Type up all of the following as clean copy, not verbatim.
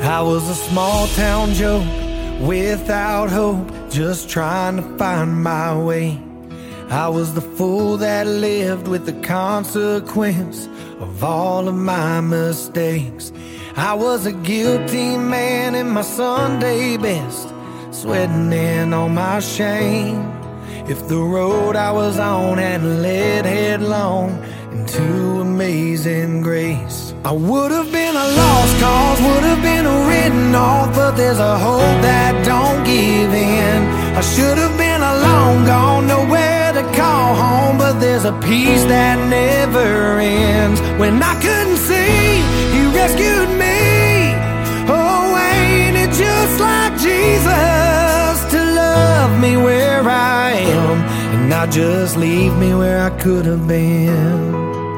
I was a small town joke without hope, just trying to find my way. I was the fool that lived with the consequence of all of my mistakes. I was a guilty man in my Sunday best, sweating in on my shame. If the road I was on had led headlong into amazing grace, I would have been a lost cause, would have been written off. But there's a hope that don't give in. I should have been long gone, nowhere to call home. But there's a peace that never ends. When I couldn't see, He rescued me. Oh, ain't it just like Jesus to love me where I am, and not just leave me where I could have been.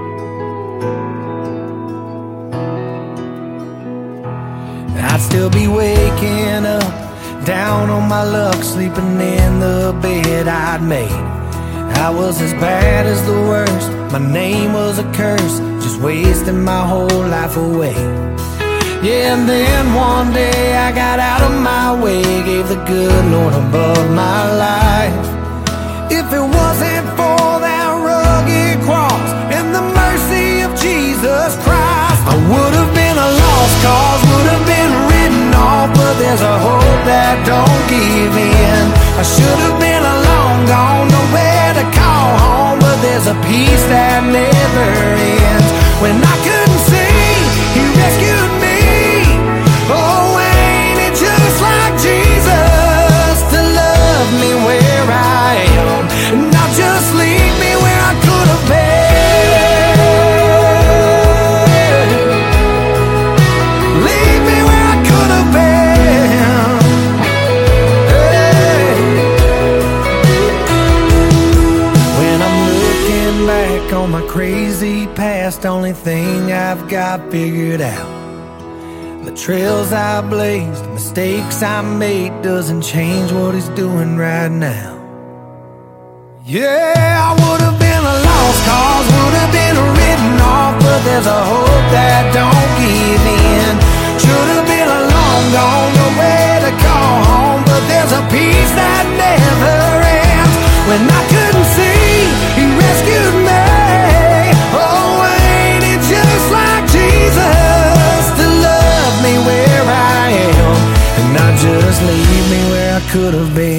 I'd still be waking up, down on my luck, sleeping in the bed I'd made. I was as bad as the worst, my name was a curse, just wasting my whole life away. Yeah, and then one day I got out of my way, gave the good Lord above my life. If it wasn't for that rugged cross and the mercy of Jesus Christ, I would have been a lost cause, would have been written off. But there's a hope that don't give in. I should have been long gone, nowhere to call home. But there's a peace that never ends. When I couldn't see, He rescued me. Oh, ain't it just like Jesus to love me where I am, and not just leave me where I could have been. Leave me where I could have been. Hey. When I'm looking back on my crazy past, only thing I've got figured out, the trails I blazed, mistakes I made, doesn't change what He's doing right now. Yeah, I would have been a lost cause, would have been written off. But there's a hope that don't give in. Should have been long gone, nowhere to call home. But there's a peace that never ends. When I couldn't see, He rescued me. Oh, ain't it just like Jesus to love me where I am, and not just leave me where I could have been.